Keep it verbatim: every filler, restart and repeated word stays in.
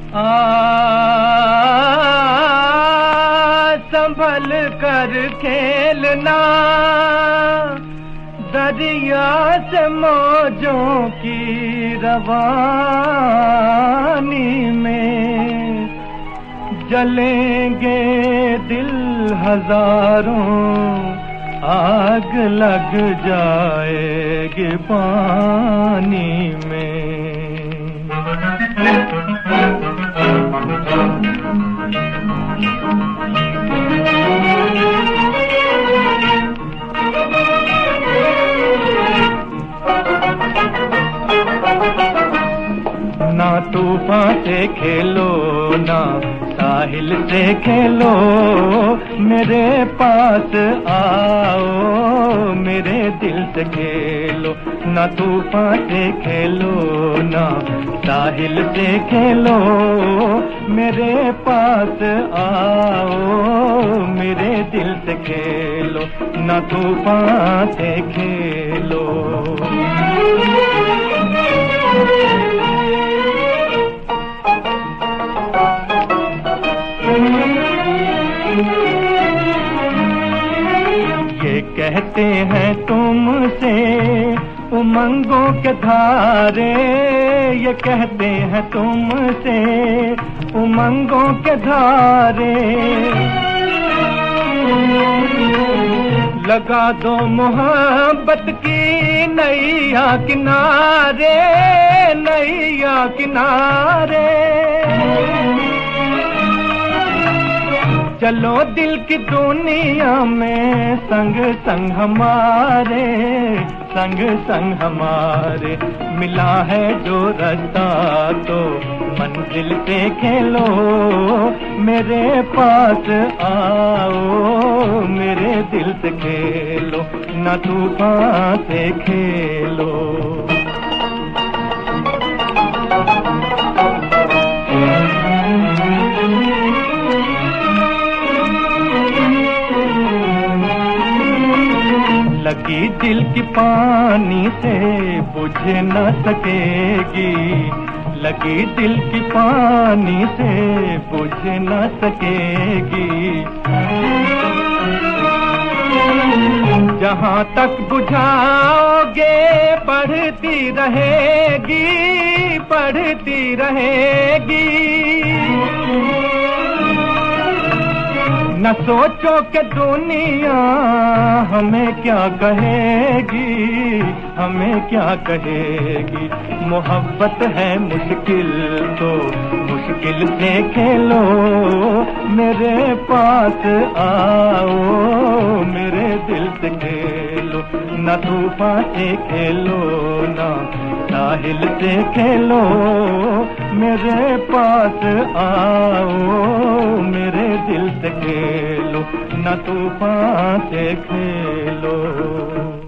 आ संभल कर खेलना, दरिया से मौजों की रवानी में जलेंगे दिल हजारों, आग लग जाएगी पानी में। ना तूफान से खेलो ना साहिल से खेलो, मेरे पास आओ मेरे दिल से खेलो। ना तूफान से खेलो ना साहिल से खेलो, मेरे पास आओ मेरे दिल से खेलो। ना तूफान से खेलो। ये कहते हैं तुमसे उमंगों के धारे, ये कहते हैं तुमसे उमंगों के धारे। लगा दो मोहब्बत की नैया किनारे, नैया किनारे। चलो दिल की दुनिया में संग संग हमारे, संग संग हमारे। मिला है जो रास्ता तो मंजिल पे खेलो, मेरे पास आओ मेरे दिल से खेलो। ना तूफान से खेलो। लगी दिल की पानी से बुझ न सकेगी, लगी दिल की पानी से बुझ न सकेगी। जहाँ तक बुझाओगे बढ़ती रहेगी, बढ़ती रहेगी। न सोचो कि दुनिया हमें क्या कहेगी, हमें क्या कहेगी। मोहब्बत है मुश्किल तो मुश्किल से खेलो, मेरे पास आओ मेरे दिल से खेलो। न तूफान से खेलो ना साहिल से खेलो, मेरे पास आओ मेरे दिल से खेलो। न तूफान से खेलो।